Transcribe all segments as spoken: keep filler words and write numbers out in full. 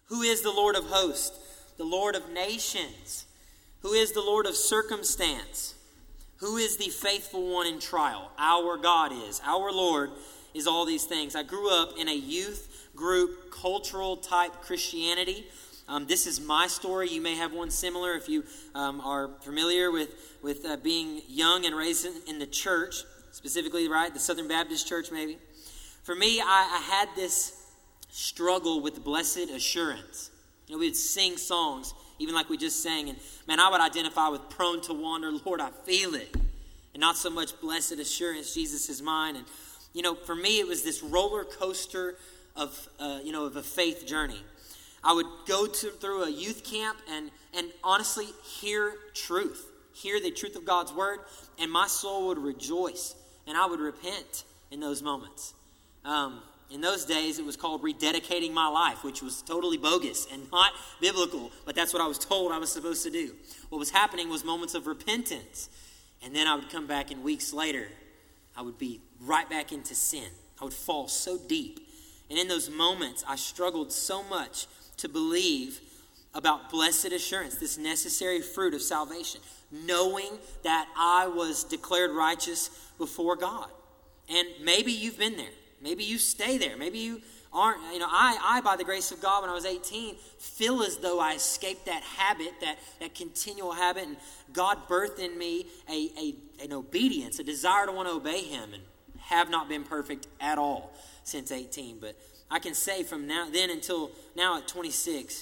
Who is the Lord of hosts? The Lord of nations. Who is the Lord of circumstance? Who is the faithful one in trial? Our God is. Our Lord is all these things. I grew up in a youth group, cultural type Christianity. Um, this is my story. You may have one similar if you um, are familiar with, with uh, being young and raised in, in the church, specifically, right, the Southern Baptist Church maybe. For me, I, I had this struggle with blessed assurance. You know, we would sing songs, even like we just sang, and man, I would identify with prone to wander, Lord, I feel it. And not so much blessed assurance, Jesus is mine. And, you know, for me, it was this roller coaster of, uh, you know, of a faith journey. I would go to, through a youth camp and, and honestly hear truth, hear the truth of God's word, and my soul would rejoice, and I would repent in those moments. Um, In those days, it was called rededicating my life, which was totally bogus and not biblical, but that's what I was told I was supposed to do. What was happening was moments of repentance, and then I would come back, and weeks later, I would be right back into sin. I would fall so deep. And in those moments, I struggled so much to believe about blessed assurance, this necessary fruit of salvation, knowing that I was declared righteous before God. And maybe you've been there. Maybe you stay there. Maybe you aren't. You know, I, I, by the grace of God, when I was eighteen, feel as though I escaped that habit, that, that continual habit, and God birthed in me a, a an obedience, a desire to want to obey Him, and have not been perfect at all since eighteen. But I can say from now then until now at twenty-six,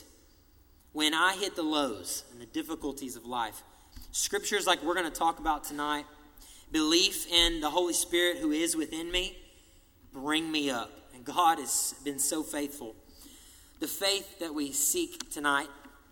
when I hit the lows and the difficulties of life, scriptures like we're going to talk about tonight, belief in the Holy Spirit who is within me, bring me up. And God has been so faithful. The faith that we seek tonight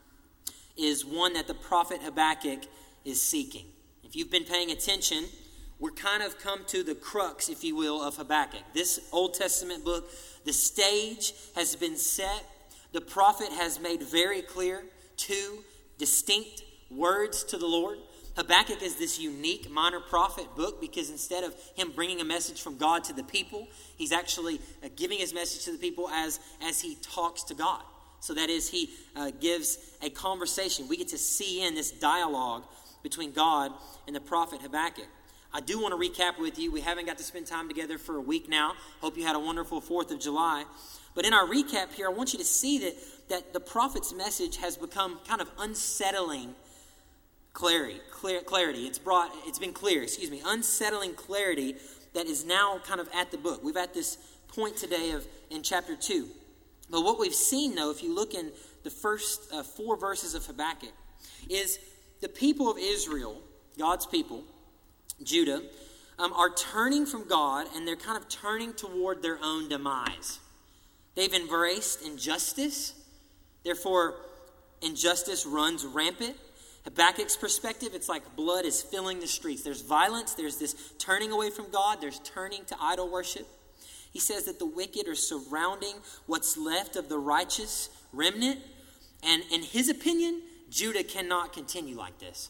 is one that the prophet Habakkuk is seeking. If you've been paying attention, we're kind of come to the crux, if you will, of Habakkuk. This Old Testament book, the stage has been set. The prophet has made very clear two distinct words to the Lord. Habakkuk is this unique minor prophet book because instead of him bringing a message from God to the people, he's actually uh, giving his message to the people as, as he talks to God. So that is, he uh, gives a conversation. We get to see in this dialogue between God and the prophet Habakkuk. I do want to recap with you. We haven't got to spend time together for a week now. Hope you had a wonderful fourth of July. But in our recap here, I want you to see that, that the prophet's message has become kind of unsettling Clarity, clear, clarity. It's brought. It's been clear. Excuse me. Unsettling clarity that is now kind of at the book. We've at this point today of in chapter two. But what we've seen, though, if you look in the first uh, four verses of Habakkuk, is the people of Israel, God's people, Judah, um, are turning from God, and they're kind of turning toward their own demise. They've embraced injustice. Therefore, injustice runs rampant. Habakkuk's perspective, it's like blood is filling the streets. There's violence, there's this turning away from God, there's turning to idol worship. He says that the wicked are surrounding what's left of the righteous remnant. And in his opinion, Judah cannot continue like this.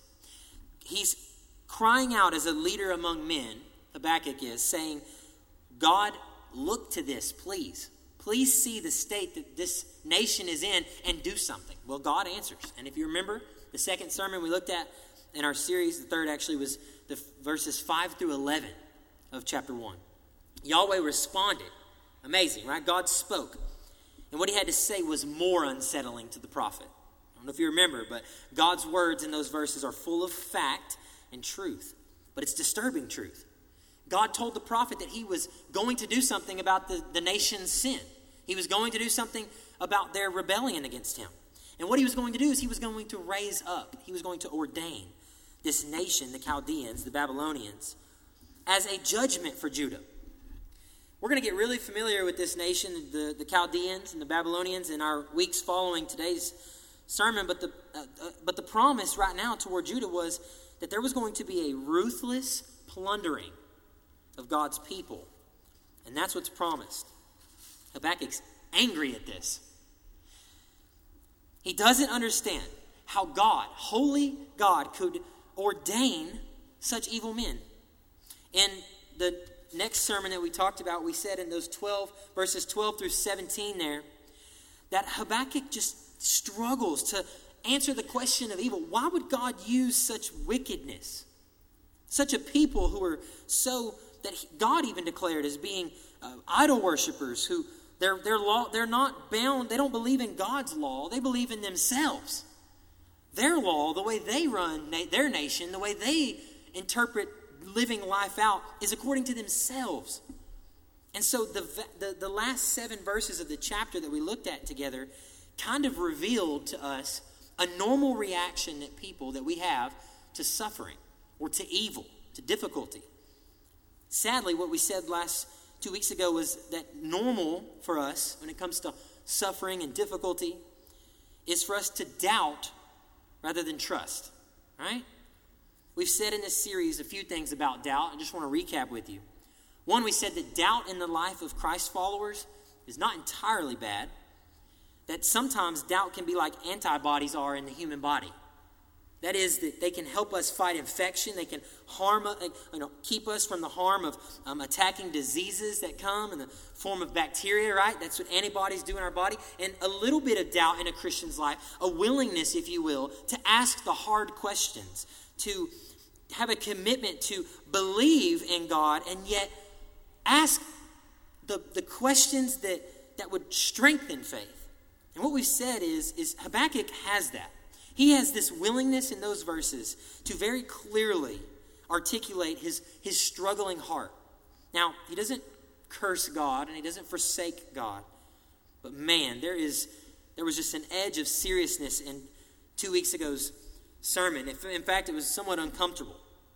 He's crying out as a leader among men, Habakkuk is, saying, God, look to this, please. Please see the state that this nation is in and do something. Well, God answers. And if you remember, the second sermon we looked at in our series, the third actually, was the verses five through eleven of chapter one. Yahweh responded. Amazing, right? God spoke. And what he had to say was more unsettling to the prophet. I don't know if you remember, but God's words in those verses are full of fact and truth. But it's disturbing truth. God told the prophet that he was going to do something about the, the nation's sin. He was going to do something about their rebellion against him. And what he was going to do is he was going to raise up, he was going to ordain this nation, the Chaldeans, the Babylonians, as a judgment for Judah. We're going to get really familiar with this nation, the, the Chaldeans and the Babylonians, in our weeks following today's sermon. But the, uh, uh, but the promise right now toward Judah was that there was going to be a ruthless plundering of God's people. And that's what's promised. Habakkuk's angry at this. He doesn't understand how God, holy God, could ordain such evil men. In the next sermon that we talked about, we said in those twelve, verses twelve through seventeen there, that Habakkuk just struggles to answer the question of evil. Why would God use such wickedness? Such a people who are so, that God even declared as being uh, idol worshipers, who they're, they're, law, they're not bound, they don't believe in God's law, they believe in themselves. Their law, the way they run na- their nation, the way they interpret living life out is according to themselves. And so the, the, the last seven verses of the chapter that we looked at together kind of revealed to us a normal reaction that people that we have to suffering or to evil, to difficulty. Sadly, what we said last two weeks ago was that normal for us when it comes to suffering and difficulty is for us to doubt rather than trust, right? We've said in this series a few things about doubt. I just want to recap with you. One, we said that doubt in the life of Christ followers is not entirely bad. That sometimes doubt can be like antibodies are in the human body. That is, that they can help us fight infection. They can harm, you know, keep us from the harm of um, attacking diseases that come in the form of bacteria, right? That's what antibodies do in our body. And a little bit of doubt in a Christian's life, a willingness, if you will, to ask the hard questions, to have a commitment to believe in God and yet ask the, the questions that, that would strengthen faith. And what we've said is, is Habakkuk has that. He has this willingness in those verses to very clearly articulate his, his struggling heart. Now, he doesn't curse God and he doesn't forsake God. But man, there is there was just an edge of seriousness in two weeks ago's sermon. In fact, it was somewhat uncomfortable.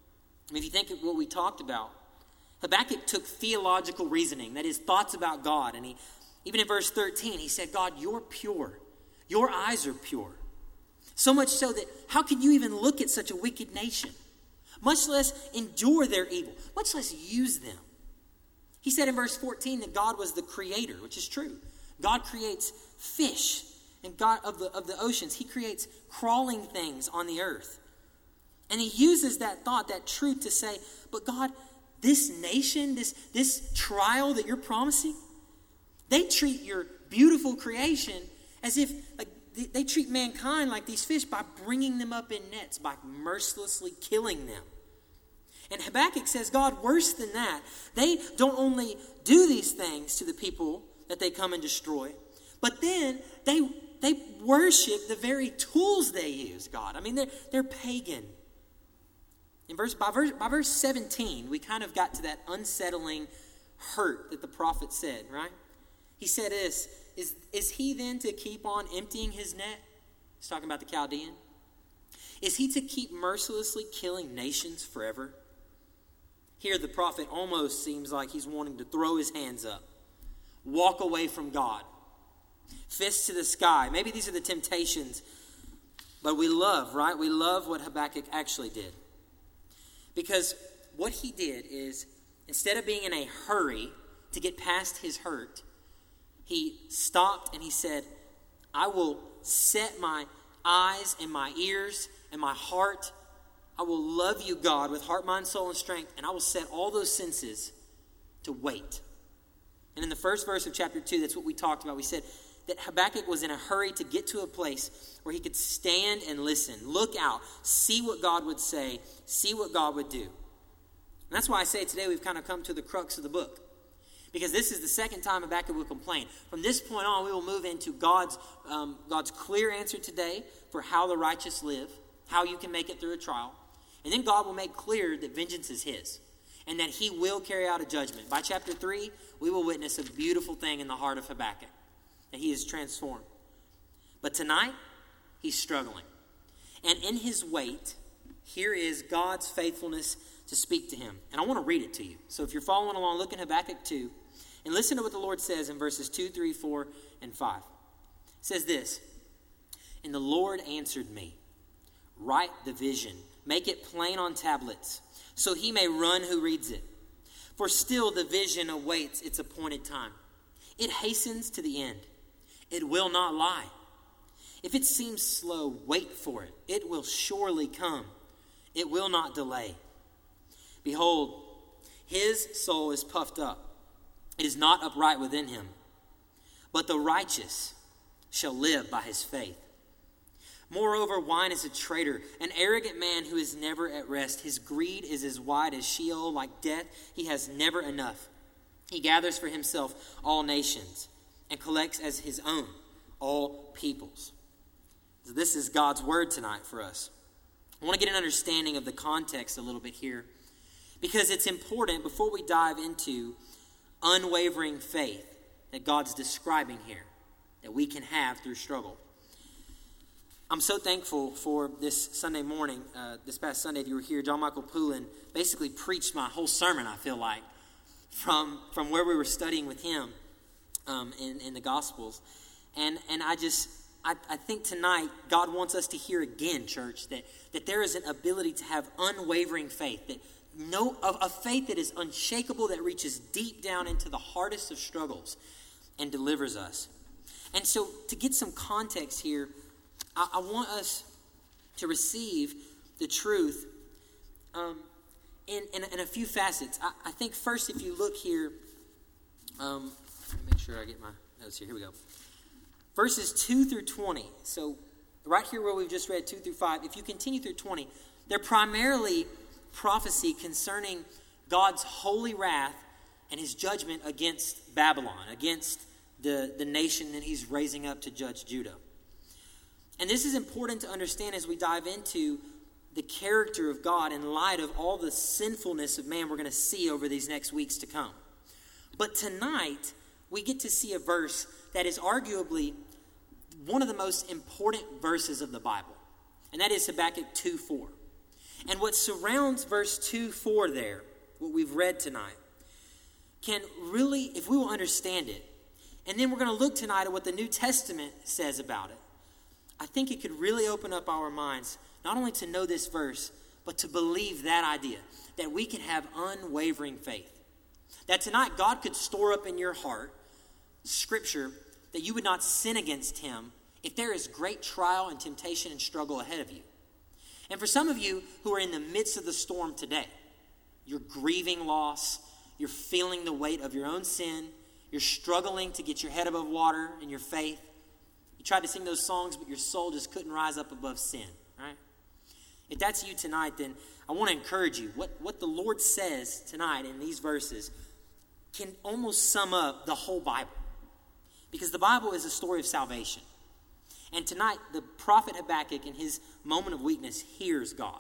I mean, if you think of what we talked about, Habakkuk took theological reasoning, that is, thoughts about God. And he, even in verse thirteen, he said, God, you're pure. Your eyes are pure. So much so that how can you even look at such a wicked nation? Much less endure their evil, much less use them. He said in verse fourteen that God was the creator, which is true. God creates fish and God of the, of the oceans. He creates crawling things on the earth. And he uses that thought, that truth to say, but God, this nation, this, this trial that you're promising, they treat your beautiful creation as if like they, they treat mankind like these fish by bringing them up in nets, by mercilessly killing them. And Habakkuk says, God, worse than that, they don't only do these things to the people that they come and destroy, but then they they worship the very tools they use, God. I mean, they're, they're pagan. In verse, by, verse, by verse seventeen, we kind of got to that unsettling hurt that the prophet said, right? He said this, is, is he then to keep on emptying his net? He's talking about the Chaldean. Is he to keep mercilessly killing nations forever? Here the prophet almost seems like he's wanting to throw his hands up, walk away from God, fists to the sky. Maybe these are the temptations, but we love, right? We love what Habakkuk actually did. Because what he did is, instead of being in a hurry to get past his hurt, he stopped and he said, I will set my eyes and my ears and my heart. I will love you, God, with heart, mind, soul, and strength, and I will set all those senses to wait. And in the first verse of chapter two, that's what we talked about. We said that Habakkuk was in a hurry to get to a place where he could stand and listen, look out, see what God would say, see what God would do. And that's why I say today we've kind of come to the crux of the book. Because this is the second time Habakkuk will complain. From this point on, we will move into God's, um, God's clear answer today for how the righteous live, how you can make it through a trial. And then God will make clear that vengeance is his and that he will carry out a judgment. By chapter three, we will witness a beautiful thing in the heart of Habakkuk, that he is transformed. But tonight, he's struggling. And in his wait, here is God's faithfulness to speak to him. And I want to read it to you. So if you're following along, look in Habakkuk two and listen to what the Lord says in verses two, three, four, and five. It says this, and the Lord answered me, write the vision, make it plain on tablets, so he may run who reads it. For still the vision awaits its appointed time. It hastens to the end. It will not lie. If it seems slow, wait for it. It will surely come. It will not delay. Behold, his soul is puffed up. It is not upright within him. But the righteous shall live by his faith. Moreover, wine is a traitor, an arrogant man who is never at rest. His greed is as wide as Sheol, like death. He has never enough. He gathers for himself all nations and collects as his own all peoples. So this is God's word tonight for us. I want to get an understanding of the context a little bit here, because it's important before we dive into unwavering faith that God's describing here, that we can have through struggle. I'm so thankful for this Sunday morning. Uh, this past Sunday, if you were here, John Michael Poulin basically preached my whole sermon, I feel like, from, from where we were studying with him um, in, in the Gospels. And and I just, I, I think tonight, God wants us to hear again, church, that, that there is an ability to have unwavering faith, that no, a, a faith that is unshakable, that reaches deep down into the hardest of struggles and delivers us. And so to get some context here, I, I want us to receive the truth um, in, in, in a few facets. I, I think first, if you look here, um, let me make sure I get my notes here. Here we go. Verses two through twenty. So right here where we've just read two through five, if you continue through twenty, they're primarily prophecy concerning God's holy wrath and his judgment against Babylon, against the, the nation that he's raising up to judge Judah. And this is important to understand as we dive into the character of God in light of all the sinfulness of man we're going to see over these next weeks to come. But tonight, we get to see a verse that is arguably one of the most important verses of the Bible. And that is Habakkuk two four. And what surrounds verse two four there, what we've read tonight, can really, if we will understand it, and then we're going to look tonight at what the New Testament says about it, I think it could really open up our minds, not only to know this verse, but to believe that idea, that we can have unwavering faith. That tonight God could store up in your heart Scripture that you would not sin against him if there is great trial and temptation and struggle ahead of you. And for some of you who are in the midst of the storm today, you're grieving loss, you're feeling the weight of your own sin, you're struggling to get your head above water in your faith. You tried to sing those songs, but your soul just couldn't rise up above sin, right? If that's you tonight, then I want to encourage you. What, what the Lord says tonight in these verses can almost sum up the whole Bible. Because the Bible is a story of salvation. And tonight, the prophet Habakkuk, in his moment of weakness, hears God.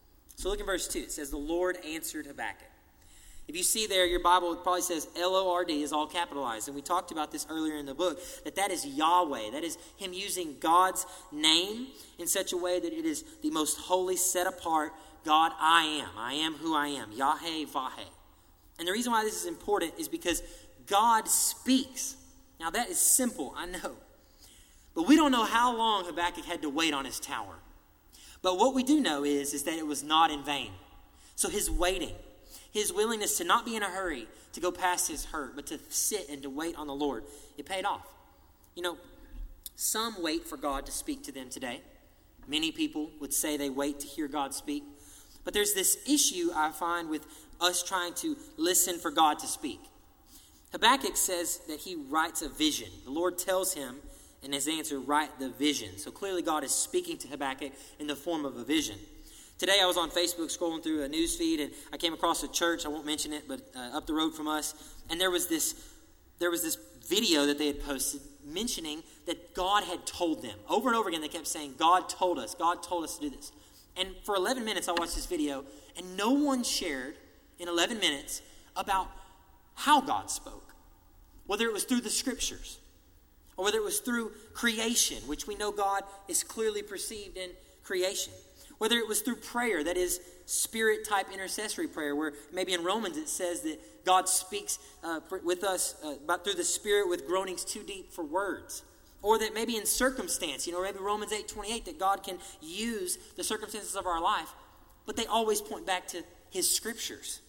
So look in verse two. It says, the Lord answered Habakkuk. If you see there, your Bible probably says L O R D is all capitalized. And we talked about this earlier in the book, that that is Yahweh. That is him using God's name in such a way that it is the most holy, set apart God I am. I am who I am. Yahweh-Vaheh. And the reason why this is important is because God speaks. Now that is simple, I know. But we don't know how long Habakkuk had to wait on his tower. But what we do know is, is that it was not in vain. So his waiting, his willingness to not be in a hurry to go past his hurt, but to sit and to wait on the Lord, it paid off. You know, some wait for God to speak to them today. Many people would say they wait to hear God speak. But there's this issue I find with us trying to listen for God to speak. Habakkuk says that he writes a vision. The Lord tells him in his answer, write the vision. So clearly God is speaking to Habakkuk in the form of a vision. Today I was on Facebook scrolling through a news feed, and I came across a church, I won't mention it, but uh, up the road from us, and there was this there was this video that they had posted mentioning that God had told them. Over and over again they kept saying, God told us, God told us to do this. And for eleven minutes I watched this video, and no one shared in eleven minutes about how God spoke. Whether it was through the Scriptures, or whether it was through creation, which we know God is clearly perceived in creation. Whether it was through prayer, that is spirit-type intercessory prayer, where maybe in Romans it says that God speaks uh, with us uh, about through the Spirit with groanings too deep for words. Or that maybe in circumstance, you know, maybe Romans eight twenty-eight, that God can use the circumstances of our life, but they always point back to his Scriptures.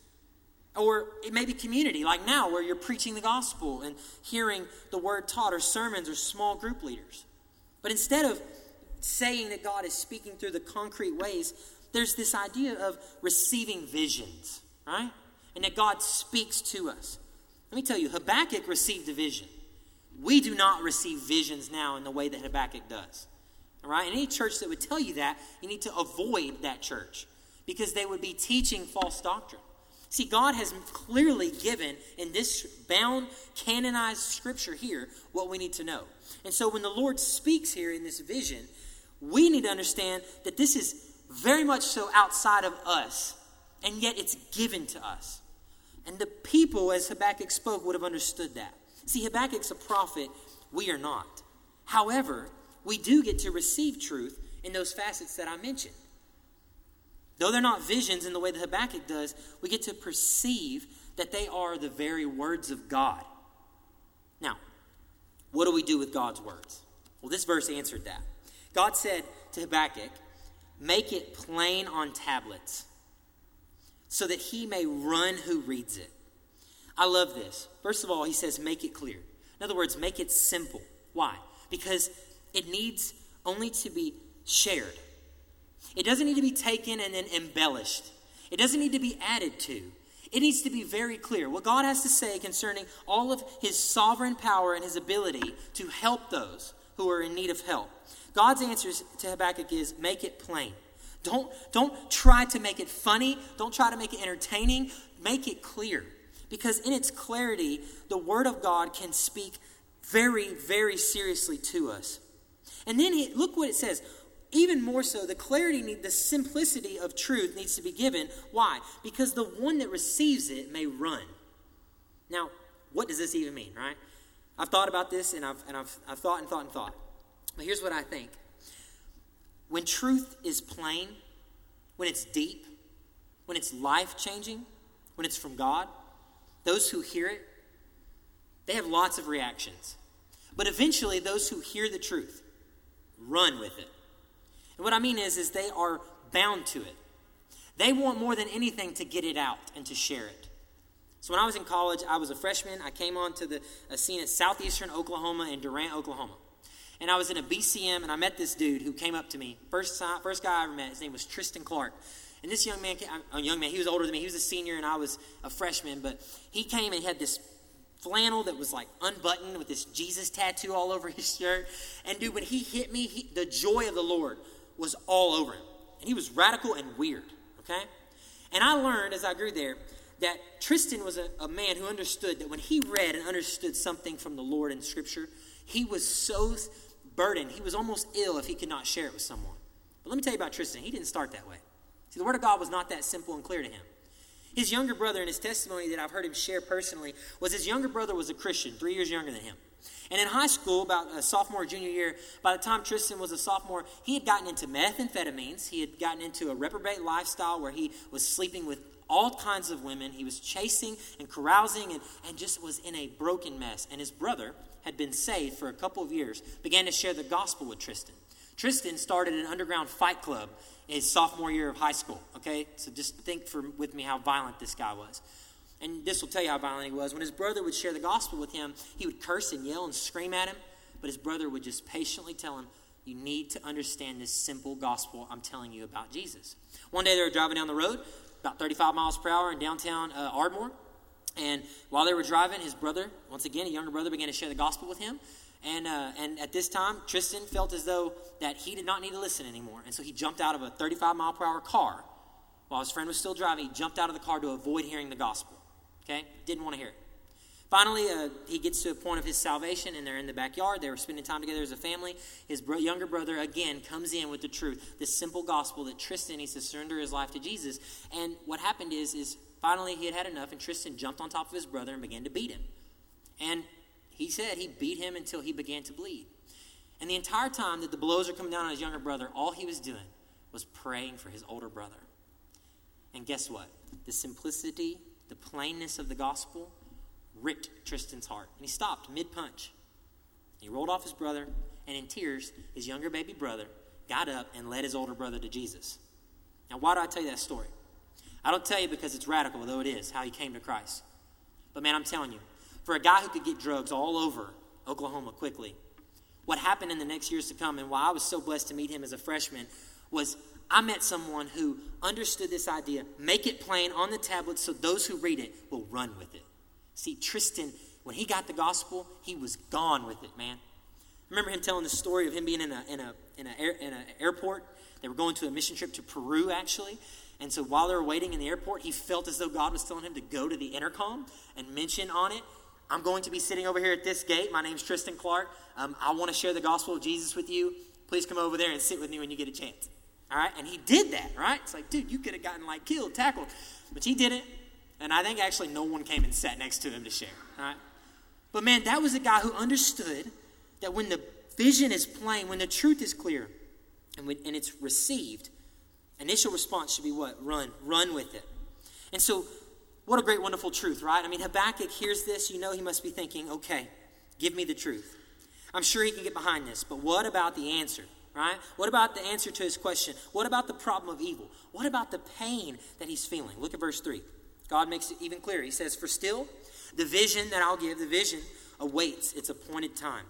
Or it may be community, like now, where you're preaching the gospel and hearing the word taught, or sermons, or small group leaders. But instead of saying that God is speaking through the concrete ways, there's this idea of receiving visions, right? And that God speaks to us. Let me tell you, Habakkuk received a vision. we do not receive visions now in the way that Habakkuk does. All right? And any church that would tell you that, you need to avoid that church because they would be teaching false doctrine. See, God has clearly given in this bound, canonized scripture here what we need to know. And so when the Lord speaks here in this vision, we need to understand that this is very much so outside of us, and yet it's given to us. And the people, as Habakkuk spoke, would have understood that. See, Habakkuk's a prophet. We are not. However, we do get to receive truth in those facets that I mentioned. Though they're not visions in the way that Habakkuk does, we get to perceive that they are the very words of God. Now, what do we do with God's words? Well, this verse answered that. God said to Habakkuk, make it plain on tablets so that he may run who reads it. I love this. First of all, he says, make it clear. In other words, make it simple. Why? Because it needs only to be shared. It doesn't need to be taken and then embellished. It doesn't need to be added to. It needs to be very clear what God has to say concerning all of his sovereign power and his ability to help those who are in need of help. God's answer to Habakkuk is make it plain. Don't, don't try to make it funny. Don't try to make it entertaining. Make it clear. Because in its clarity, the word of God can speak very, very seriously to us. And then he, look what it says. Even more so, the clarity, need, the simplicity of truth needs to be given. Why? Because the one that receives it may run. Now, what does this even mean, right? I've thought about this, and I've and I've, I've thought and thought and thought. But here's what I think. When truth is plain, when it's deep, when it's life-changing, when it's from God, those who hear it, they have lots of reactions. But eventually, those who hear the truth run with it. And what I mean is, is they are bound to it. They want more than anything to get it out and to share it. So when I was in college, I was a freshman. I came on to the a scene at Southeastern Oklahoma in Durant, Oklahoma. And I was in a B C M, and I met this dude who came up to me. First time, first guy I ever met, his name was Tristan Clark. And this young man, a young man, he was older than me. He was a senior, and I was a freshman. But he came and he had this flannel that was like unbuttoned with this Jesus tattoo all over his shirt. And dude, when he hit me, he, the joy of the Lord was all over him. And he was radical and weird, okay? And I learned as I grew there that Tristan was a, a man who understood that when he read and understood something from the Lord in Scripture, he was so burdened, he was almost ill if he could not share it with someone. But let me tell you about Tristan. He didn't start that way. See, the Word of God was not that simple and clear to him. His younger brother, in his testimony that I've heard him share personally, was his younger brother was a Christian, three years younger than him. And in high school, about a sophomore, junior year, by the time Tristan was a sophomore, he had gotten into methamphetamines. He had gotten into a reprobate lifestyle where he was sleeping with all kinds of women. He was chasing and carousing and, and just was in a broken mess. And his brother had been saved for a couple of years, began to share the gospel with Tristan. Tristan started an underground fight club in his sophomore year of high school, okay? So just think for, with me how violent this guy was. And this will tell you how violent he was. When his brother would share the gospel with him, he would curse and yell and scream at him. But his brother would just patiently tell him, you need to understand this simple gospel I'm telling you about Jesus. One day they were driving down the road, about thirty-five miles per hour in downtown uh, Ardmore. And while they were driving, his brother, once again, a younger brother, began to share the gospel with him. And uh, and at this time, Tristan felt as though that he did not need to listen anymore. And so he jumped out of a thirty-five mile per hour car. While his friend was still driving, he jumped out of the car to avoid hearing the gospel. Okay? Didn't want to hear it. Finally, uh, he gets to a point of his salvation, and they're in the backyard. They were spending time together as a family. His bro- younger brother, again, comes in with the truth, this simple gospel that Tristan needs to surrender his life to Jesus. And what happened is, is finally he had had enough, and Tristan jumped on top of his brother and began to beat him. And he said he beat him until he began to bleed. And the entire time that the blows are coming down on his younger brother, all he was doing was praying for his older brother. And guess what? The simplicity, the plainness of the gospel ripped Tristan's heart. And he stopped mid-punch. He rolled off his brother, and in tears, his younger baby brother got up and led his older brother to Jesus. Now, why do I tell you that story? I don't tell you because it's radical, though it is, how he came to Christ. But man, I'm telling you, for a guy who could get drugs all over Oklahoma quickly, what happened in the next years to come, and why I was so blessed to meet him as a freshman, was I met someone who understood this idea, make it plain on the tablet so those who read it will run with it. See, Tristan, when he got the gospel, he was gone with it, man. I remember him telling the story of him being in a in a in a air, in an airport. They were going to a mission trip to Peru, actually. And so while they were waiting in the airport, he felt as though God was telling him to go to the intercom and mention on it, I'm going to be sitting over here at this gate. My name's Tristan Clark. Um, I want to share the gospel of Jesus with you. Please come over there and sit with me when you get a chance. All right? And he did that, right? It's like, dude, you could have gotten like killed, tackled. But he didn't. And I think actually no one came and sat next to him to share. All right? But man, that was a guy who understood that when the vision is plain, when the truth is clear, and, when, and it's received, initial response should be what? Run. Run with it. And so, what a great, wonderful truth, right? I mean, Habakkuk hears this. You know he must be thinking, okay, give me the truth. I'm sure he can get behind this. But what about the answer, right? What about the answer to his question? What about the problem of evil? What about the pain that he's feeling? Look at verse three. God makes it even clearer. He says, for still, the vision that I'll give, the vision awaits its appointed time.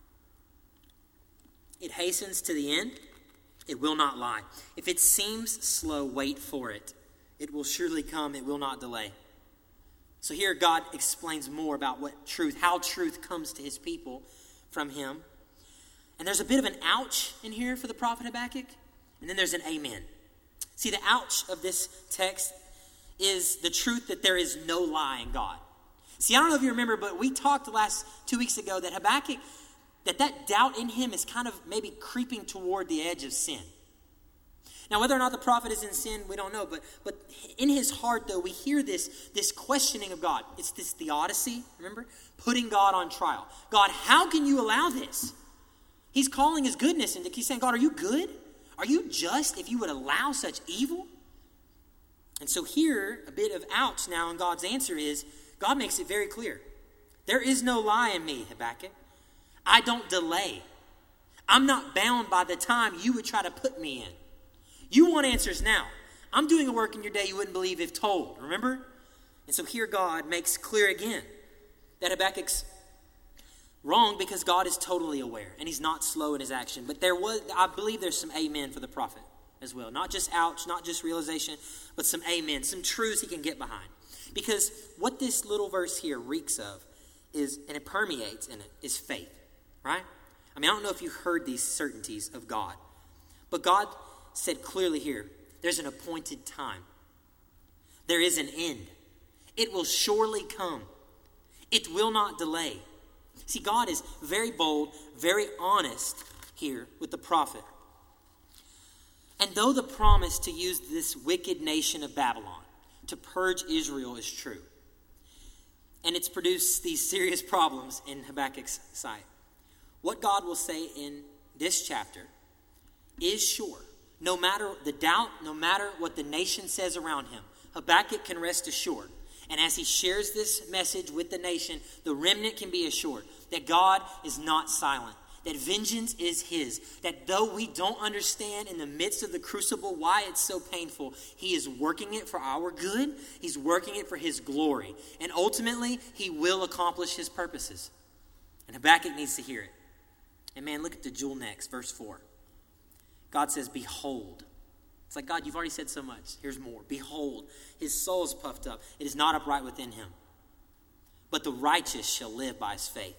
It hastens to the end. It will not lie. If it seems slow, wait for it. It will surely come. It will not delay. So here God explains more about what truth, how truth comes to his people from him. And there's a bit of an ouch in here for the prophet Habakkuk. And then there's an amen. See, the ouch of this text is the truth that there is no lie in God. See, I don't know if you remember, but we talked the last two weeks ago that Habakkuk, that that doubt in him is kind of maybe creeping toward the edge of sin. Now, whether or not the prophet is in sin, we don't know. But but in his heart, though, we hear this, this questioning of God. It's this theodicy, remember? Putting God on trial. God, how can you allow this? He's calling his goodness. And he's saying, God, are you good? Are you just if you would allow such evil? And so here, a bit of ouch now, and God's answer is, God makes it very clear. There is no lie in me, Habakkuk. I don't delay. I'm not bound by the time you would try to put me in. You want answers now. I'm doing a work in your day you wouldn't believe if told, remember? And so here God makes clear again that Habakkuk's wrong because God is totally aware and he's not slow in his action. But there was, I believe there's some amen for the prophet as well. Not just ouch, not just realization, but some amen, some truths he can get behind. Because what this little verse here reeks of is, and it permeates in it, is faith. Right? I mean, I don't know if you heard these certainties of God. But God said clearly here, there's an appointed time. There is an end. It will surely come. It will not delay. See, God is very bold, very honest here with the prophet. And though the promise to use this wicked nation of Babylon to purge Israel is true, and it's produced these serious problems in Habakkuk's sight, what God will say in this chapter is sure. No matter the doubt, no matter what the nation says around him, Habakkuk can rest assured. And as he shares this message with the nation, the remnant can be assured that God is not silent, that vengeance is his, that though we don't understand in the midst of the crucible why it's so painful, he is working it for our good. He's working it for his glory. And ultimately, he will accomplish his purposes. And Habakkuk needs to hear it. And man, look at the jewel next, verse four. God says, behold. It's like, God, you've already said so much. Here's more. Behold, his soul is puffed up. It is not upright within him. But the righteous shall live by his faith.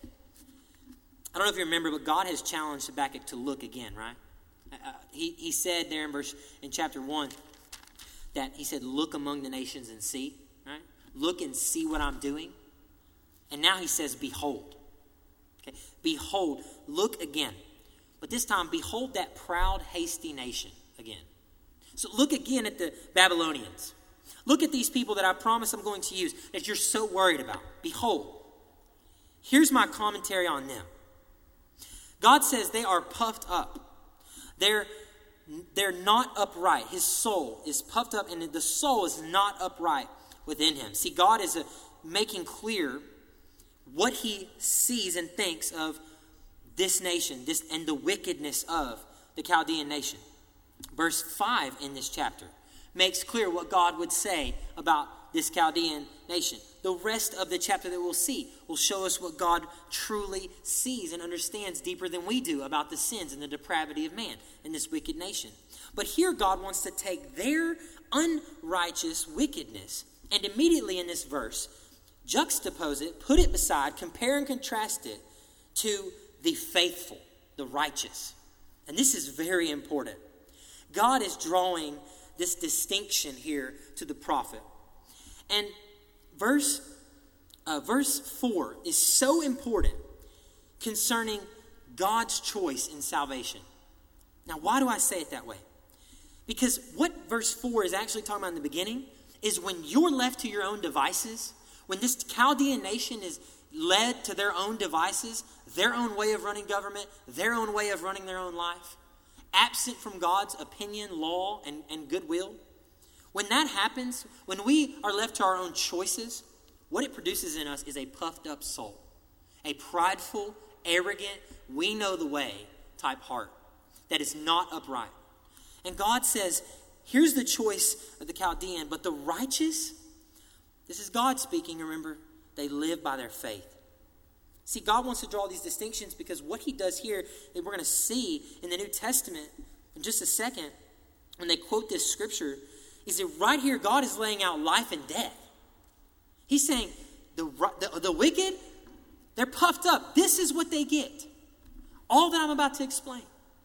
I don't know if you remember, but God has challenged Habakkuk to look again, right? Uh, he, he said there in verse in chapter one that he said, look among the nations and see, right? Look and see what I'm doing. And now he says, behold. Okay, behold, look again. But this time, behold that proud, hasty nation again. So look again at the Babylonians. Look at these people that I promise I'm going to use that you're so worried about. Behold. Here's my commentary on them. God says they are puffed up. They're, they're not upright. His soul is puffed up and the soul is not upright within him. See, God is a, making clear what he sees and thinks of this nation, this and the wickedness of the Chaldean nation. Verse five in this chapter makes clear what God would say about this Chaldean nation. The rest of the chapter that we'll see will show us what God truly sees and understands deeper than we do about the sins and the depravity of man in this wicked nation. But here God wants to take their unrighteous wickedness and immediately in this verse juxtapose it, put it beside, compare and contrast it to the faithful, the righteous. And this is very important. God is drawing this distinction here to the prophet. And verse, uh, verse four is so important concerning God's choice in salvation. Now, why do I say it that way? Because what verse four is actually talking about in the beginning is when you're left to your own devices, when this Chaldean nation is led to their own devices, their own way of running government, their own way of running their own life, absent from God's opinion, law, and, and goodwill. When that happens, when we are left to our own choices, what it produces in us is a puffed up soul, a prideful, arrogant, we know the way type heart that is not upright. And God says, here's the choice of the Chaldean, but the righteous, this is God speaking, remember, they live by their faith. See, God wants to draw these distinctions because what he does here, that we're going to see in the New Testament in just a second, when they quote this scripture, is that right here, God is laying out life and death. He's saying, the, the, the wicked, they're puffed up. This is what they get. All that I'm about to explain.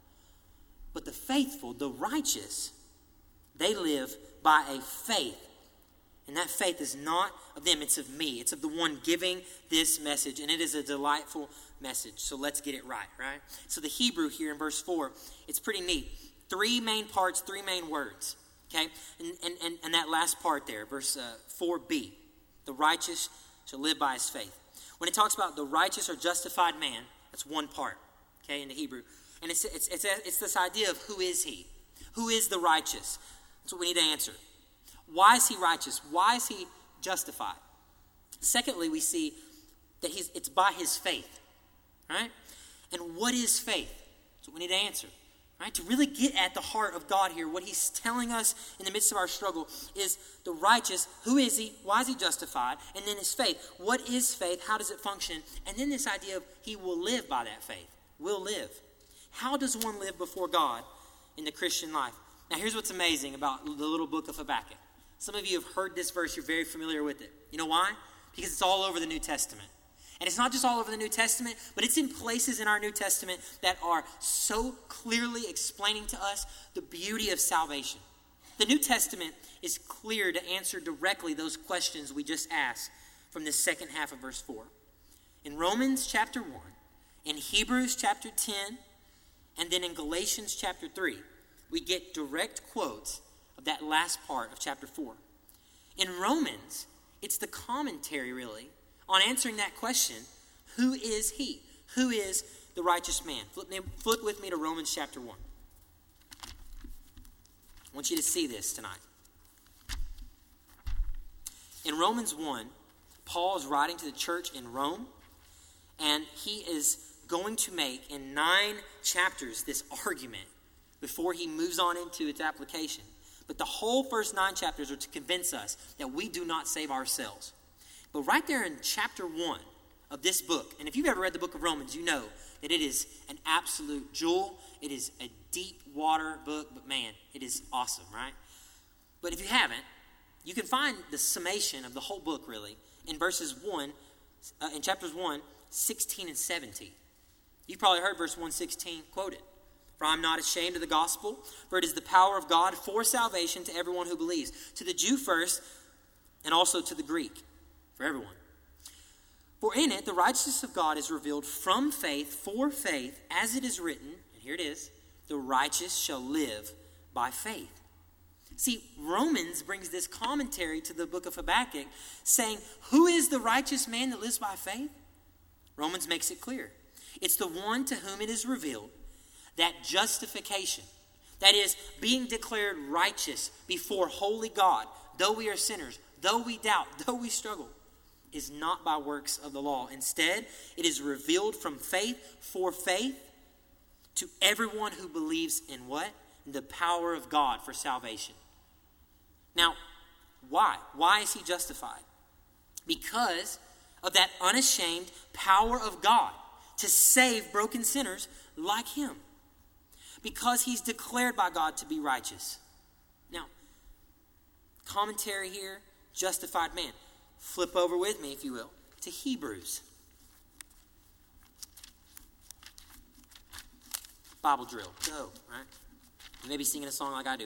But the faithful, the righteous, they live by a faith. And that faith is not of them, it's of me. It's of the one giving this message. And it is a delightful message. So let's get it right, right? So the Hebrew here in verse four, it's pretty neat. Three main parts, three main words. Okay? And, and, and, and that last part there, verse uh, four b. The righteous shall live by his faith. When it talks about the righteous or justified man, that's one part, okay, in the Hebrew. And it's, it's, it's, it's this idea of who is he? Who is the righteous? That's what we need to answer. Why is he righteous? Why is he justified? Secondly, we see that he's it's by his faith, right? And what is faith? That's what we need to answer, right? To really get at the heart of God here, what he's telling us in the midst of our struggle is the righteous. Who is he? Why is he justified? And then his faith. What is faith? How does it function? And then this idea of he will live by that faith. Will live. How does one live before God in the Christian life? Now, here's what's amazing about the little book of Habakkuk. Some of you have heard this verse. You're very familiar with it. You know why? Because it's all over the New Testament. And it's not just all over the New Testament, but it's in places in our New Testament that are so clearly explaining to us the beauty of salvation. The New Testament is clear to answer directly those questions we just asked from this second half of verse four. In Romans chapter one, in Hebrews chapter ten, and then in Galatians chapter three, we get direct quotes of that last part of chapter four. In Romans, it's the commentary really on answering that question, who is he? Who is the righteous man? Flip, flip with me to Romans chapter one. I want you to see this tonight. In Romans one, Paul is writing to the church in Rome, and he is going to make in nine chapters this argument before he moves on into its application. But the whole first nine chapters are to convince us that we do not save ourselves. But right there in chapter one of this book, and if you've ever read the book of Romans, you know that it is an absolute jewel. It is a deep water book, but man, it is awesome, right? But if you haven't, you can find the summation of the whole book really in verses one, uh, in chapters one, sixteen and seventeen. You've probably heard verse one sixteen quoted. For I am not ashamed of the gospel, for it is the power of God for salvation to everyone who believes. To the Jew first, and also to the Greek, for everyone. For in it the righteousness of God is revealed from faith for faith, as it is written, and here it is, the righteous shall live by faith. See, Romans brings this commentary to the book of Habakkuk, saying, who is the righteous man that lives by faith? Romans makes it clear. It's the one to whom it is revealed that justification, that is, being declared righteous before holy God, though we are sinners, though we doubt, though we struggle, is not by works of the law. Instead, it is revealed from faith for faith to everyone who believes in what? In the power of God for salvation. Now, why? Why is he justified? Because of that unashamed power of God to save broken sinners like him. Because he's declared by God to be righteous. Now, commentary here, justified man. flip over with me, if you will, to Hebrews. Bible drill. Go, right? You may be singing a song like I do.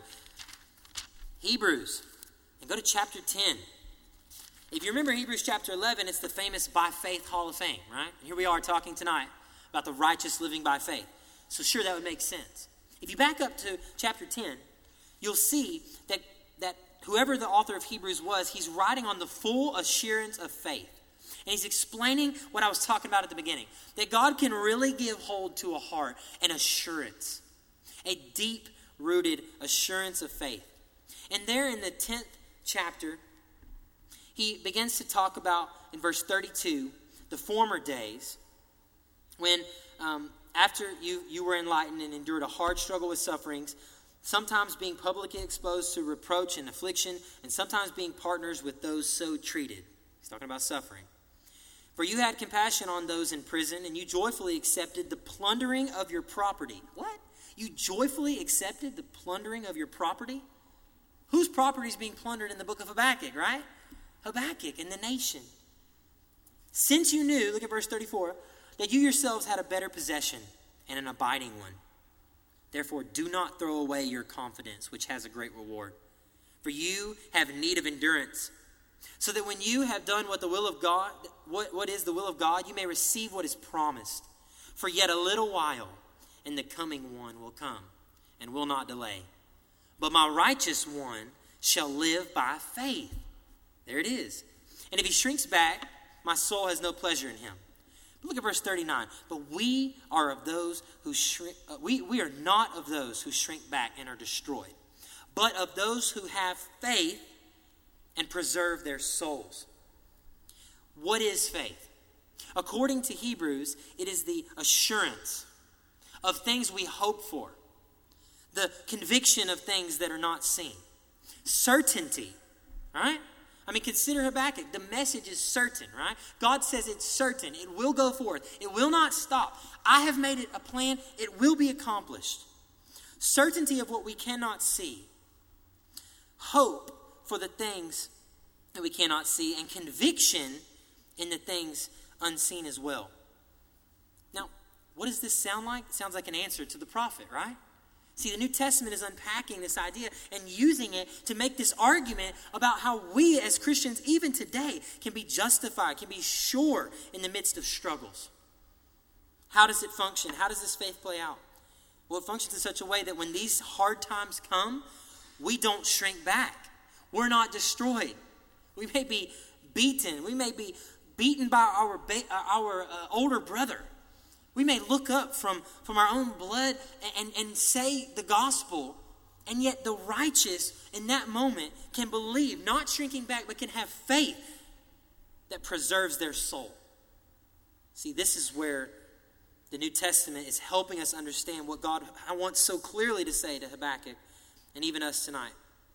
Hebrews. And go to chapter ten. If you remember Hebrews chapter eleven, it's the famous By Faith Hall of Fame, right? And here we are talking tonight about the righteous living by faith. So sure, that would make sense. If you back up to chapter ten, you'll see that, that whoever the author of Hebrews was, he's writing on the full assurance of faith. And he's explaining what I was talking about at the beginning. That God can really give hold to a heart, an assurance. A deep-rooted assurance of faith. And there in the tenth chapter, he begins to talk about, in verse thirty-two, the former days when um, after you, you were enlightened and endured a hard struggle with sufferings, sometimes being publicly exposed to reproach and affliction, and sometimes being partners with those so treated. He's talking about suffering. For you had compassion on those in prison, and you joyfully accepted the plundering of your property. What? You joyfully accepted the plundering of your property? Whose property is being plundered in the book of Habakkuk, right? Habakkuk and the nation. Since you knew, look at verse thirty-four, that you yourselves had a better possession and an abiding one. Therefore, do not throw away your confidence, which has a great reward. For you have need of endurance, so that when you have done what the will of God, what, what is the will of God, you may receive what is promised. For yet a little while, and the coming one will come, and will not delay. But my righteous one shall live by faith. There it is. And if he shrinks back, my soul has no pleasure in him. But look at verse thirty-nine. But we are of those who shrink. Uh, we, we are not of those who shrink back and are destroyed, but of those who have faith and preserve their souls. What is faith? According to Hebrews, it is the assurance of things we hope for. The conviction of things that are not seen. Certainty, right? I mean, consider Habakkuk. The message is certain, right? God says it's certain. It will go forth. It will not stop. I have made it a plan. It will be accomplished. Certainty of what we cannot see. Hope for the things that we cannot see. And conviction in the things unseen as well. Now, what does this sound like? It sounds like an answer to the prophet, right? See, the New Testament is unpacking this idea and using it to make this argument about how we as Christians, even today, can be justified, can be sure in the midst of struggles. How does it function? How does this faith play out? Well, it functions in such a way that when these hard times come, we don't shrink back. We're not destroyed. We may be beaten. We may be beaten by our, ba- our uh, older brother. We may look up from, from our own blood and, and, and say the gospel, and yet the righteous in that moment can believe, not shrinking back, but can have faith that preserves their soul. See, this is where the New Testament is helping us understand what God wants so clearly to say to Habakkuk and even us tonight.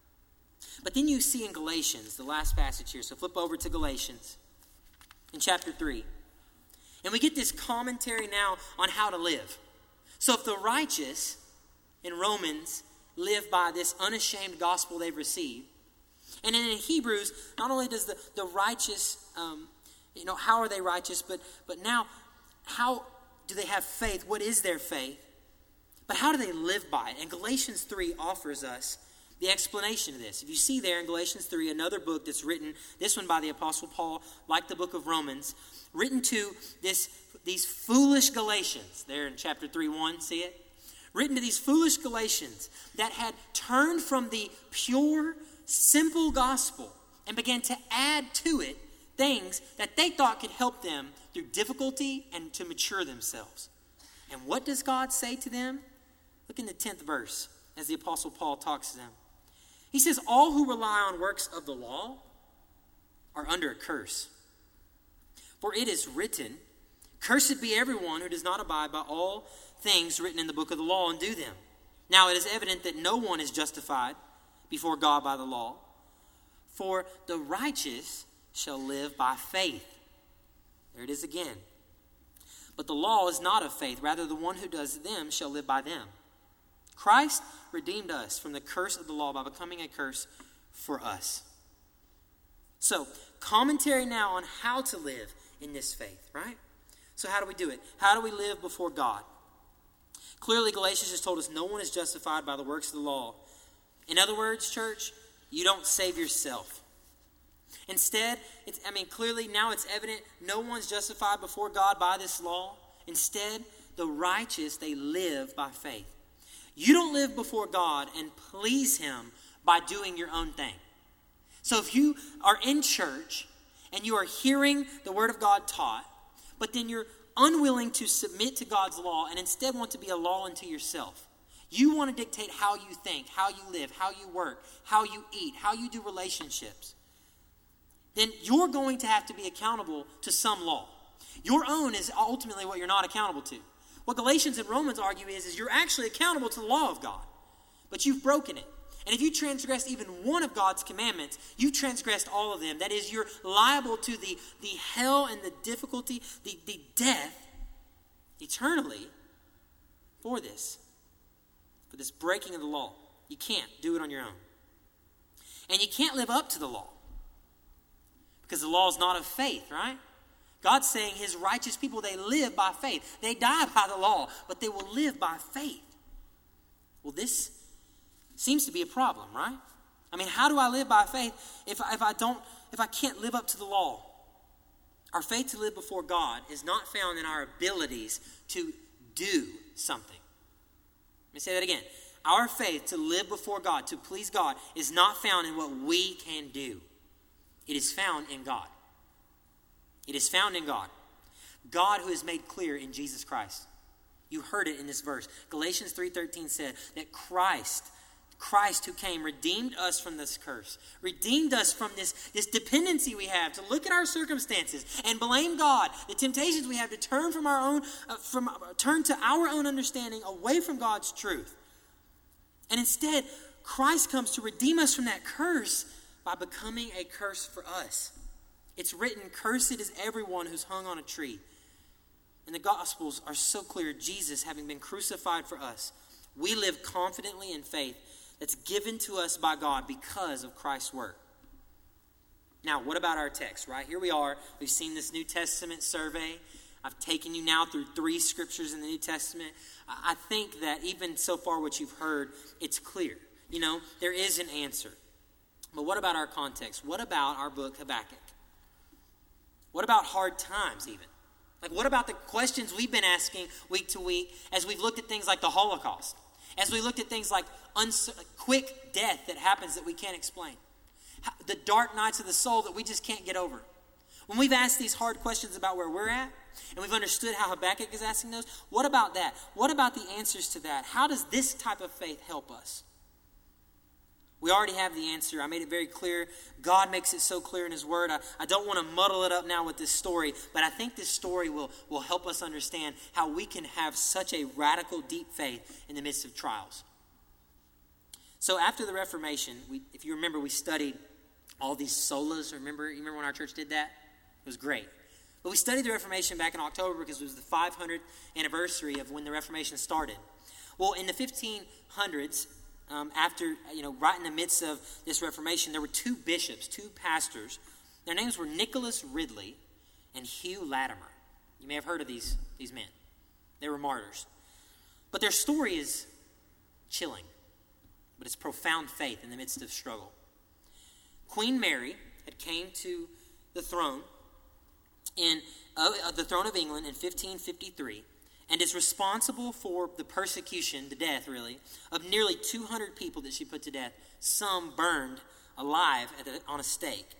But then you see in Galatians, the last passage here, so flip over to Galatians in chapter three. And we get this commentary now on how to live. So if the righteous in Romans live by this unashamed gospel they've received, and then in Hebrews, not only does the, the righteous, um, you know, how are they righteous, but, but now how do they have faith? What is their faith? But how do they live by it? And Galatians three offers us the explanation of this. If you see there in Galatians three, another book that's written, this one by the Apostle Paul, like the book of Romans, written to this these foolish Galatians, there in chapter three one, see it? Written to these foolish Galatians that had turned from the pure, simple gospel and began to add to it things that they thought could help them through difficulty and to mature themselves. And what does God say to them? Look in the tenth verse as the Apostle Paul talks to them. He says, all who rely on works of the law are under a curse. For it is written, cursed be everyone who does not abide by all things written in the book of the law and do them. Now it is evident that no one is justified before God by the law. For the righteous shall live by faith. There it is again. But the law is not of faith. Rather, the one who does them shall live by them. Christ redeemed us from the curse of the law by becoming a curse for us. So, commentary now on how to live in this faith, right? So how do we do it? How do we live before God? Clearly, Galatians just told us no one is justified by the works of the law. In other words, church, you don't save yourself. Instead, it's, I mean, clearly now it's evident no one's justified before God by this law. Instead, the righteous, they live by faith. You don't live before God and please him by doing your own thing. So if you are in church and you are hearing the word of God taught, but then you're unwilling to submit to God's law and instead want to be a law unto yourself. You want to dictate how you think, how you live, how you work, how you eat, how you do relationships. Then you're going to have to be accountable to some law. Your own is ultimately what you're not accountable to. What Galatians and Romans argue is, is you're actually accountable to the law of God, but you've broken it. And if you transgress even one of God's commandments, you've transgressed all of them. That is, you're liable to the, the hell and the difficulty, the, the death, eternally for this. For this breaking of the law. You can't do it on your own. And you can't live up to the law. Because the law is not of faith, right? God's saying his righteous people, they live by faith. They die by the law, but they will live by faith. Well, this seems to be a problem, right? I mean, how do I live by faith if, if I don't, if I can't live up to the law? Our faith to live before God is not found in our abilities to do something. Let me say that again. Our faith to live before God, to please God, is not found in what we can do. It is found in God. It is found in God. God who is made clear in Jesus Christ. You heard it in this verse. Galatians three thirteen said that Christ, Christ who came, redeemed us from this curse. Redeemed us from this, this dependency we have to look at our circumstances and blame God. The temptations we have to turn from our own, uh, from uh, turn to our own understanding away from God's truth. And instead, Christ comes to redeem us from that curse by becoming a curse for us. It's written, cursed is everyone who's hung on a tree. And the Gospels are so clear. Jesus, having been crucified for us, we live confidently in faith that's given to us by God because of Christ's work. Now, what about our text, right? Here we are. We've seen this New Testament survey. I've taken you now through three scriptures in the New Testament. I think that even so far what you've heard, it's clear. You know, there is an answer. But what about our context? What about our book Habakkuk? What about hard times even? Like, what about the questions we've been asking week to week as we've looked at things like the Holocaust? As we looked at things like uns- quick death that happens that we can't explain. How, the dark nights of the soul that we just can't get over. When we've asked these hard questions about where we're at, and we've understood how Habakkuk is asking those, what about that? What about the answers to that? How does this type of faith help us? We already have the answer. I made it very clear. God makes it so clear in his word. I, I don't want to muddle it up now with this story, but I think this story will, will help us understand how we can have such a radical, deep faith in the midst of trials. So after the Reformation, we, if you remember, we studied all these solas. Remember, you remember when our church did that? It was great. But we studied the Reformation back in October because it was the five hundredth anniversary of when the Reformation started. Well, in the fifteen hundreds, Um, after, you know, right in the midst of this Reformation, there were two bishops, two pastors. Their names were Nicholas Ridley and Hugh Latimer. You may have heard of these, these men. They were martyrs. But their story is chilling, but it's profound faith in the midst of struggle. Queen Mary had came to the throne in uh, the throne of England in fifteen fifty-three. And is responsible for the persecution, the death really, of nearly two hundred people that she put to death, some burned alive at the, on a stake.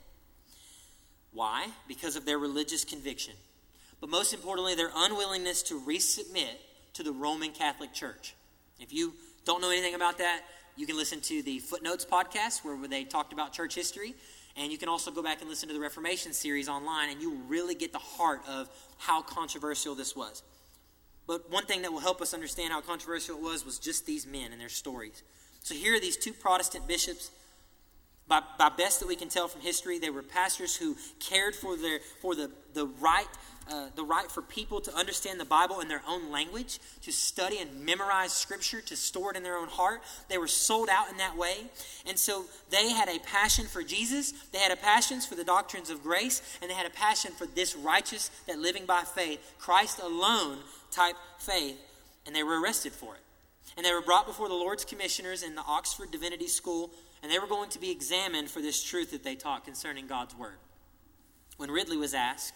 Why? Because of their religious conviction. But most importantly, their unwillingness to resubmit to the Roman Catholic Church. If you don't know anything about that, you can listen to the Footnotes podcast where they talked about church history. And you can also go back and listen to the Reformation series online, and you will really get the heart of how controversial this was. But one thing that will help us understand how controversial it was was just these men and their stories. So here are these two Protestant bishops. By, by best that we can tell from history, they were pastors who cared for their for the, the right uh, the right for people to understand the Bible in their own language, to study and memorize Scripture, to store it in their own heart. They were sold out in that way. And so they had a passion for Jesus, they had a passion for the doctrines of grace, and they had a passion for this righteous, that living by faith, Christ alone type faith, and they were arrested for it. And they were brought before the Lord's commissioners in the Oxford Divinity School, and they were going to be examined for this truth that they taught concerning God's Word. When Ridley was asked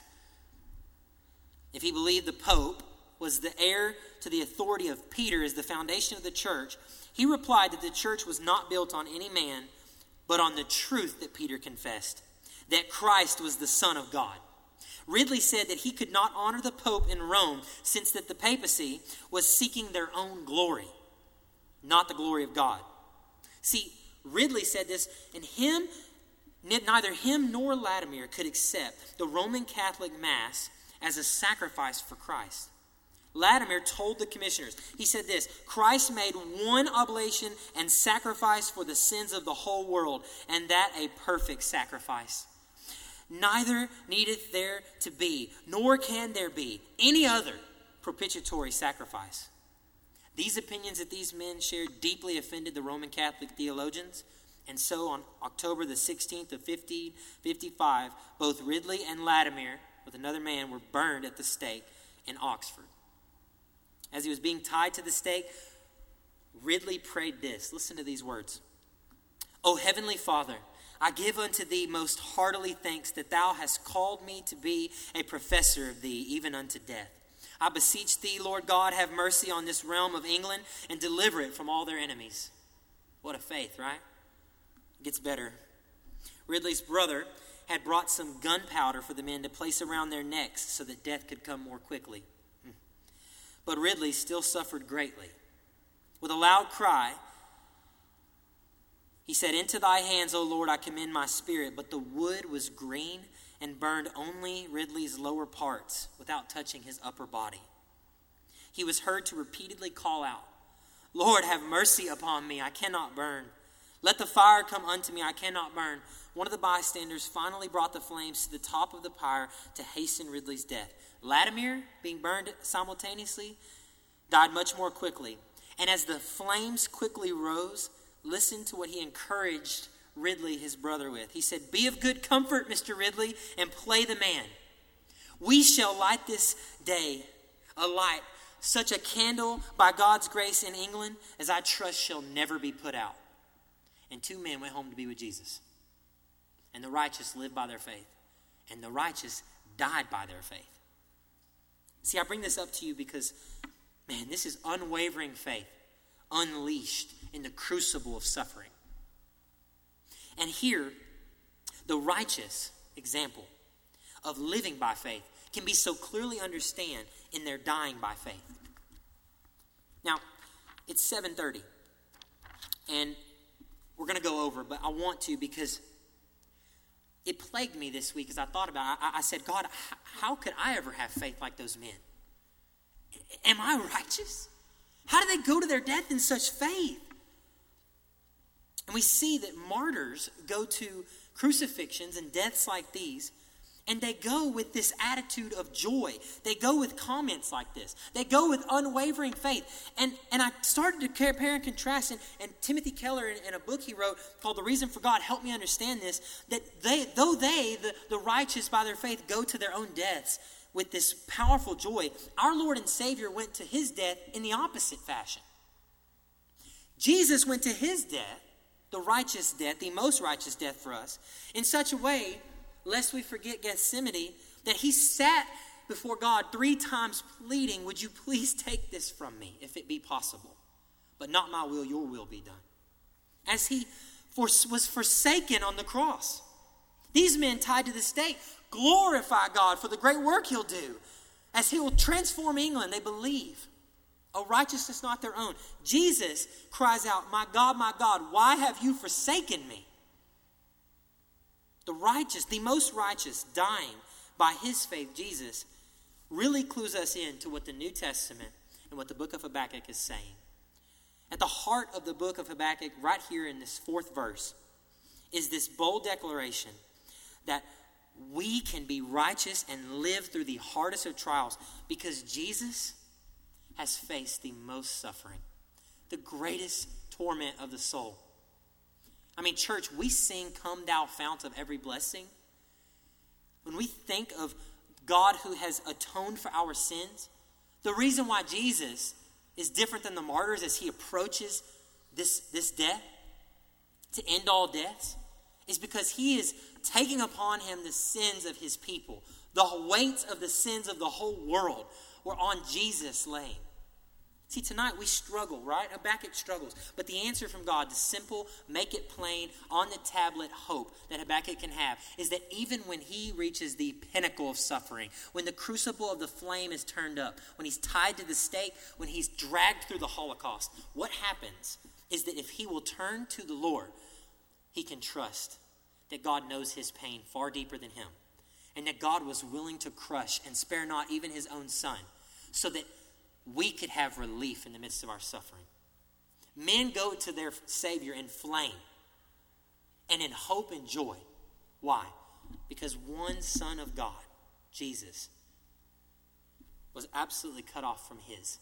if he believed the Pope was the heir to the authority of Peter as the foundation of the church, he replied that the church was not built on any man, but on the truth that Peter confessed, that Christ was the Son of God. Ridley said that he could not honor the Pope in Rome, since that the papacy was seeking their own glory, not the glory of God. See, Ridley said this, and him, neither him nor Latimer could accept the Roman Catholic Mass as a sacrifice for Christ. Latimer told the commissioners, he said this, Christ made one oblation and sacrifice for the sins of the whole world, and that a perfect sacrifice. Neither needeth there to be, nor can there be, any other propitiatory sacrifice. These opinions that these men shared deeply offended the Roman Catholic theologians, and so on October the sixteenth of fifteen fifty-five, both Ridley and Latimer, with another man, were burned at the stake in Oxford. As he was being tied to the stake, Ridley prayed this. Listen to these words. O Heavenly Father, I give unto thee most heartily thanks that thou hast called me to be a professor of thee, even unto death. I beseech thee, Lord God, have mercy on this realm of England and deliver it from all their enemies. What a faith, right? It gets better. Ridley's brother had brought some gunpowder for the men to place around their necks so that death could come more quickly. But Ridley still suffered greatly. With a loud cry, he said, Into thy hands, O Lord, I commend my spirit. But the wood was green and burned only Ridley's lower parts without touching his upper body. He was heard to repeatedly call out, Lord, have mercy upon me, I cannot burn. Let the fire come unto me, I cannot burn. One of the bystanders finally brought the flames to the top of the pyre to hasten Ridley's death. Latimer, being burned simultaneously, died much more quickly. And as the flames quickly rose, listen to what he encouraged Ridley, his brother, with. He said, Be of good comfort, Mister Ridley, and play the man. We shall light this day a light, such a candle by God's grace in England as I trust shall never be put out. And two men went home to be with Jesus. And the righteous lived by their faith. And the righteous died by their faith. See, I bring this up to you because, man, this is unwavering faith unleashed in the crucible of suffering. And here, the righteous example of living by faith can be so clearly understood in their dying by faith. Now, it's seven thirty, and we're going to go over, but I want to because it plagued me this week as I thought about it. I, I said, God, how could I ever have faith like those men? Am I righteous? How do they go to their death in such faith? And we see that martyrs go to crucifixions and deaths like these, and they go with this attitude of joy. They go with comments like this. They go with unwavering faith. And, and I started to compare and contrast, and, and Timothy Keller, in, in a book he wrote called The Reason for God, helped me understand this, that they, though they, the, the righteous by their faith, go to their own deaths with this powerful joy, our Lord and Savior went to his death in the opposite fashion. Jesus went to his death, the righteous death, the most righteous death for us, in such a way, lest we forget Gethsemane, that he sat before God three times pleading, would you please take this from me, if it be possible? But not my will, your will be done. As he for, was forsaken on the cross. These men tied to the stake glorify God for the great work he'll do. As he will transform England, they believe. A righteousness not their own. Jesus cries out, my God, my God, why have you forsaken me? The righteous, the most righteous, dying by his faith, Jesus, really clues us in to what the New Testament and what the book of Habakkuk is saying. At the heart of the book of Habakkuk, right here in this fourth verse, is this bold declaration that we can be righteous and live through the hardest of trials because Jesus has faced the most suffering, the greatest torment of the soul. I mean, church, we sing, "Come thou fount of every blessing." When we think of God who has atoned for our sins, the reason why Jesus is different than the martyrs as he approaches this, this death, to end all deaths, is because he is taking upon him the sins of his people. The weight of the sins of the whole world were on Jesus laying. See, tonight we struggle, right? Habakkuk struggles. But the answer from God, the simple, make it plain, on the tablet hope that Habakkuk can have, is that even when he reaches the pinnacle of suffering, when the crucible of the flame is turned up, when he's tied to the stake, when he's dragged through the Holocaust, what happens is that if he will turn to the Lord, he can trust that God knows his pain far deeper than him, and that God was willing to crush and spare not even his own son, so that we could have relief in the midst of our suffering. Men go to their Savior in flame and in hope and joy. Why? Because one Son of God, Jesus, was absolutely cut off from his,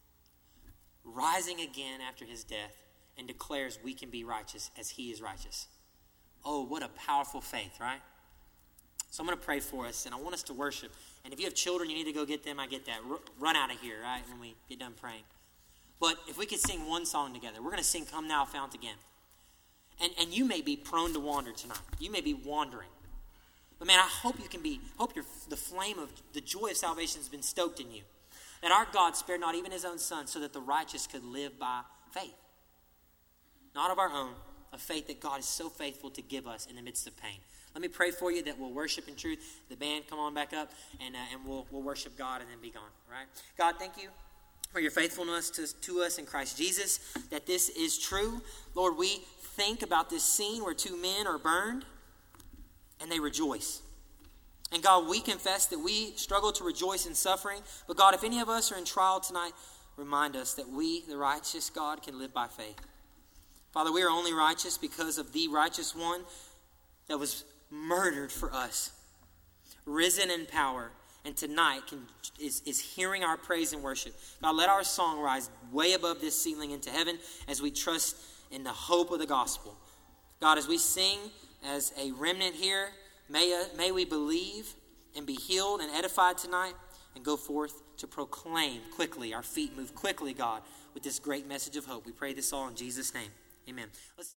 rising again after his death, and declares we can be righteous as he is righteous. Oh, what a powerful faith, right? So I'm going to pray for us, and I want us to worship. And if you have children, you need to go get them. I get that. R- run out of here, right, when we get done praying. But if we could sing one song together, we're going to sing "Come Thou Fount" again. And and you may be prone to wander tonight. You may be wandering. But man, I hope you can be, hope your the flame of the joy of salvation has been stoked in you. That our God spared not even his own son so that the righteous could live by faith. Not of our own, a faith that God is so faithful to give us in the midst of pain. Let me pray for you that we'll worship in truth. The band, come on back up, and uh, and we'll we'll worship God and then be gone. All right? God, thank you for your faithfulness to, to us in Christ Jesus, that this is true. Lord, we think about this scene where two men are burned, and they rejoice. And God, we confess that we struggle to rejoice in suffering. But God, if any of us are in trial tonight, remind us that we, the righteous God, can live by faith. Father, we are only righteous because of the righteous one that was murdered for us, risen in power, and tonight can, is, is hearing our praise and worship. God, let our song rise way above this ceiling into heaven as we trust in the hope of the gospel. God, as we sing as a remnant here, may, uh, may we believe and be healed and edified tonight and go forth to proclaim quickly. Our feet move quickly, God, with this great message of hope. We pray this all in Jesus' name. Amen. Let's